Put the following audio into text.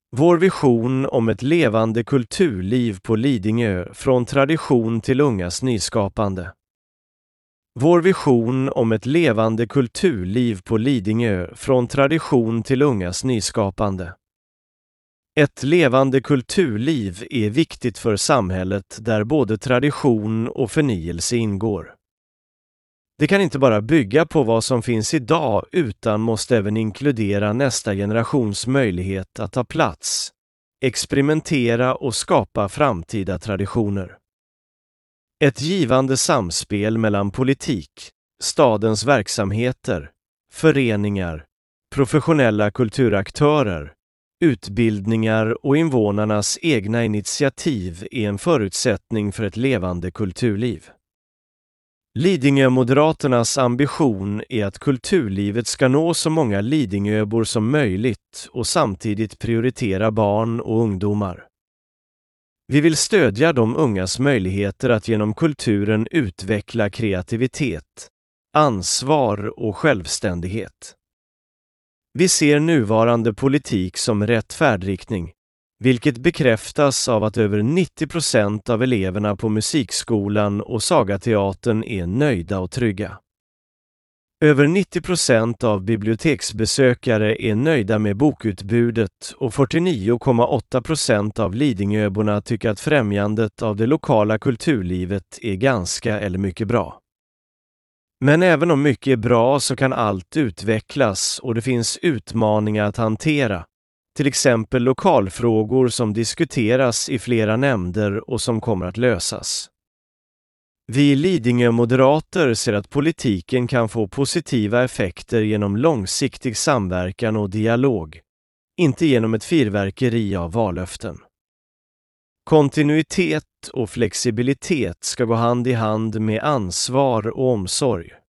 Vår vision om ett levande kulturliv på Lidingö från tradition till ungas nyskapande. Vår vision om ett levande kulturliv på Lidingö från tradition till ungas nyskapande. Ett levande kulturliv är viktigt för samhället där både tradition och förnyelse ingår. Det kan inte bara bygga på vad som finns idag utan måste även inkludera nästa generations möjlighet att ta plats, experimentera och skapa framtida traditioner. Ett givande samspel mellan politik, stadens verksamheter, föreningar, professionella kulturaktörer, utbildningar och invånarnas egna initiativ är en förutsättning för ett levande kulturliv. Lidingö-moderaternas ambition är att kulturlivet ska nå så många Lidingöbor som möjligt och samtidigt prioritera barn och ungdomar. Vi vill stödja de ungas möjligheter att genom kulturen utveckla kreativitet, ansvar och självständighet. Vi ser nuvarande politik som rätt färdriktning, vilket bekräftas av att över 90% av eleverna på musikskolan och Sagateatern är nöjda och trygga. Över 90% av biblioteksbesökare är nöjda med bokutbudet och 49,8% av Lidingöborna tycker att främjandet av det lokala kulturlivet är ganska eller mycket bra. Men även om mycket är bra så kan allt utvecklas och det finns utmaningar att hantera. Till exempel lokalfrågor som diskuteras i flera nämnder och som kommer att lösas. Vi Lidingö-moderater ser att politiken kan få positiva effekter genom långsiktig samverkan och dialog, inte genom ett fyrverkeri av vallöften. Kontinuitet och flexibilitet ska gå hand i hand med ansvar och omsorg.